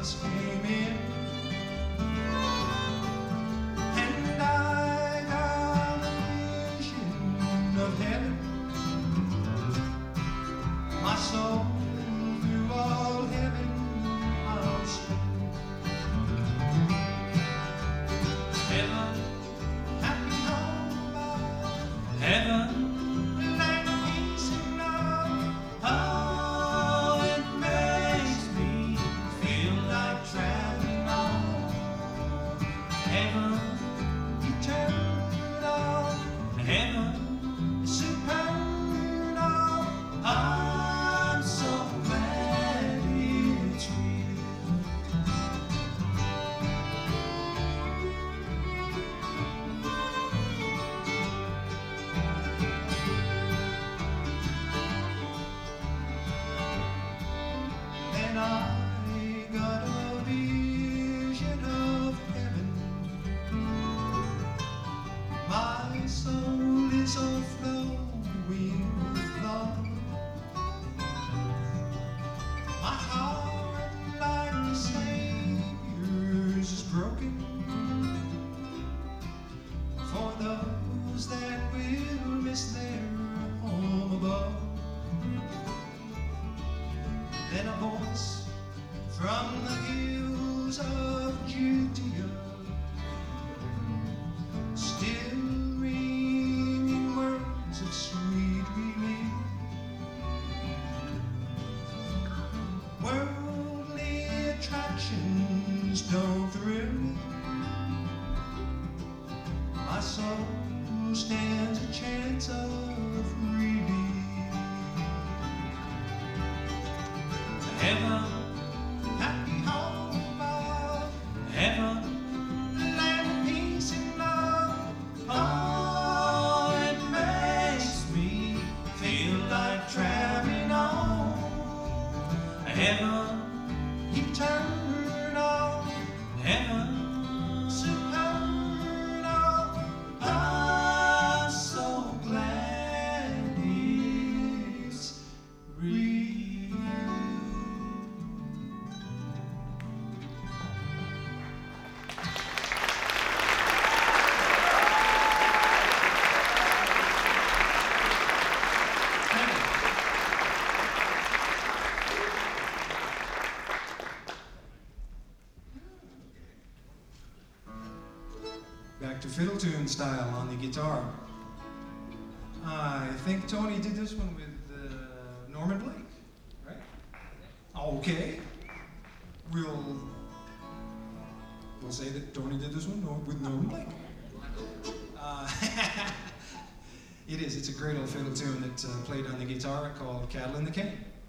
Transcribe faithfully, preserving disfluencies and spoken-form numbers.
just came in, and I got a vision of heaven. My soul through all heaven I'll spend. Heaven, happy home of heaven. I got a vision of heaven. My soul is overflowing with love. My heart, like the Savior's, is broken for those that will miss their home above. Then a voice from the hills of Judea, still ringing words of sweet relief. Worldly attractions don't thrill me. My soul stands a chance of relief. Heaven, happy home of heaven, land of peace and love. Oh, it makes me feel like traveling on. Heaven, eternal. Heaven, supernal. I'm so glad it's real. Back to fiddle tune style on the guitar. I think Tony did this one with uh, Norman Blake, right? Okay. We'll, we'll say that Tony did this one with Norman Blake. Uh, it is, it's a great old fiddle tune that uh, played on the guitar called Cattle in the Cane.